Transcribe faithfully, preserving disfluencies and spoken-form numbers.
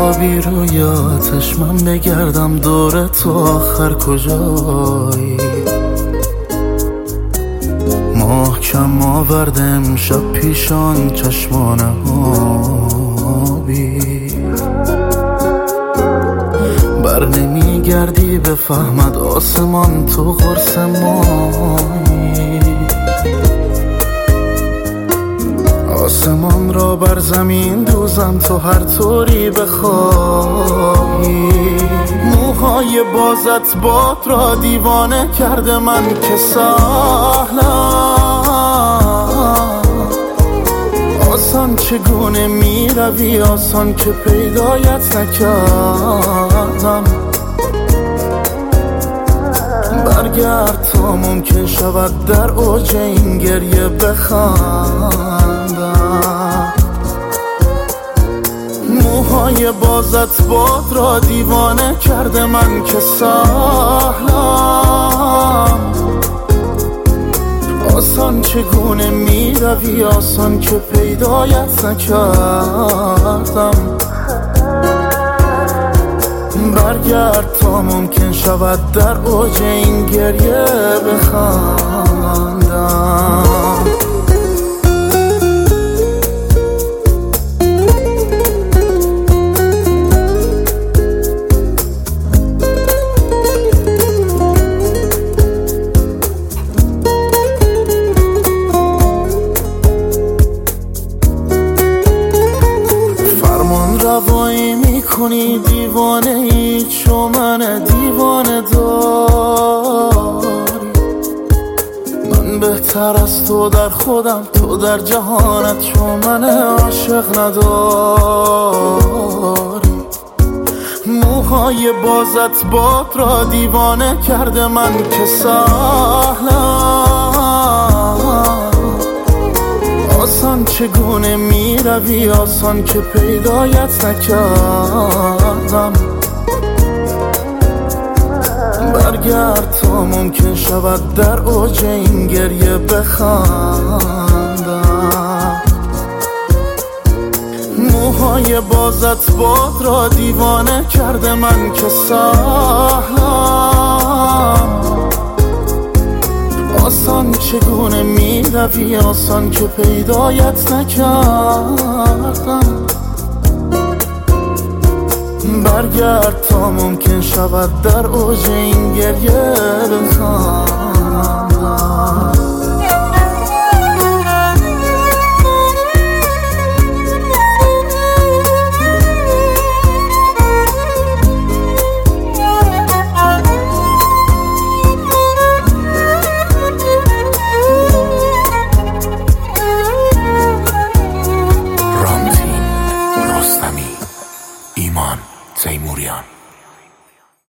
خوابی رویاتش من بگردم دور تو آخر کجایی. محکم آورده امشب پیشان چشمان آبی. بر نمی گردی به فهمد آسمان تو قرص مایی. آسمان را بر زمین دوزم تو هر طوری بخواهی. موهای بازت باد را دیوانه کرده من که سهلم. آسان چگونه می روی آسان که پیدایت نکردم. برگرد تا ممکن شود در اوج این گریه بخندم. موهای بازت باد را دیوانه کرده من که سهلم. آسان چگونه می روی آسان که پیدایت نکردم. برگرد تا ممکن شود در اوج این گریه بخندم. روایی میکنی دیوانه ای چو من دیوانه داری. من بهتر از تو در خودم تو در جهانت چو من عاشق نداری. موهای بازت باد را دیوانه کرده من که سهلم. آسان چگونه می روی آسان که پیدایت نکردم. برگرد تا ممکن شود در اوج این گریه بخندم. موهای بازت باد را دیوانه کرده من که سهلم. آسان چگونه می روی آسان که پیدایت نکردم. برگرد تا ممکن شود در اوج این گریه بخندم.